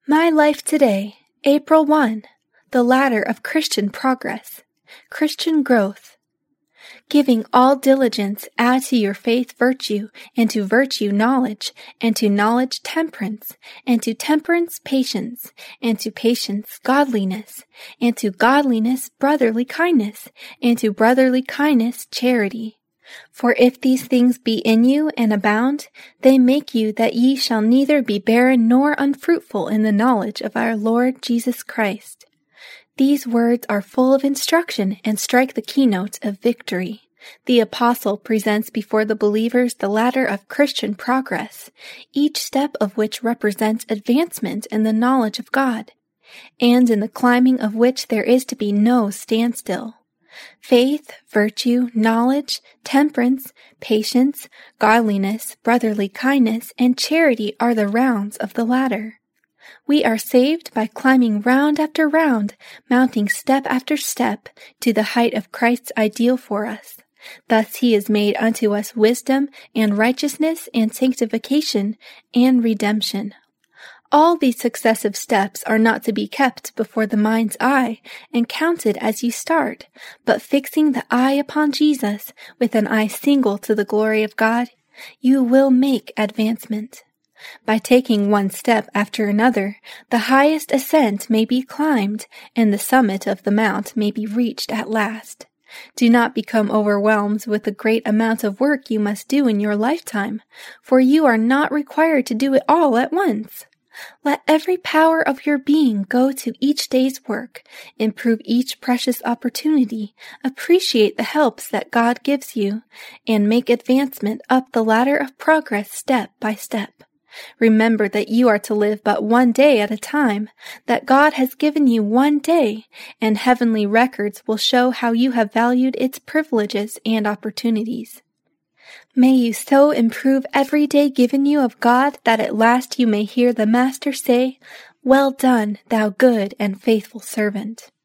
My Life Today, April 1. The Ladder of Christian Progress, Christian Growth. Giving all diligence, add to your faith virtue, and to virtue knowledge, and to knowledge temperance, and to temperance patience, and to patience godliness, and to godliness brotherly kindness, and to brotherly kindness charity. For if these things be in you and abound, they make you that ye shall neither be barren nor unfruitful in the knowledge of our Lord Jesus Christ. These words are full of instruction and strike the keynote of victory. The apostle presents before the believers the ladder of Christian progress, each step of which represents advancement in the knowledge of God, and in the climbing of which there is to be no standstill. Faith, virtue, knowledge, temperance, patience, godliness, brotherly kindness, and charity are the rounds of the ladder. We are saved by climbing round after round, mounting step after step to the height of Christ's ideal for us. Thus he is made unto us wisdom and righteousness and sanctification and redemption. All these successive steps are not to be kept before the mind's eye and counted as you start, but fixing the eye upon Jesus with an eye single to the glory of God, you will make advancement. By taking one step after another, the highest ascent may be climbed, and the summit of the mount may be reached at last. Do not become overwhelmed with the great amount of work you must do in your lifetime, for you are not required to do it all at once. Let every power of your being go to each day's work, improve each precious opportunity, appreciate the helps that God gives you, and make advancement up the ladder of progress step by step. Remember that you are to live but one day at a time, that God has given you one day, and heavenly records will show how you have valued its privileges and opportunities. May you so improve every day given you of God that at last you may hear the Master say, "Well done, thou good and faithful servant."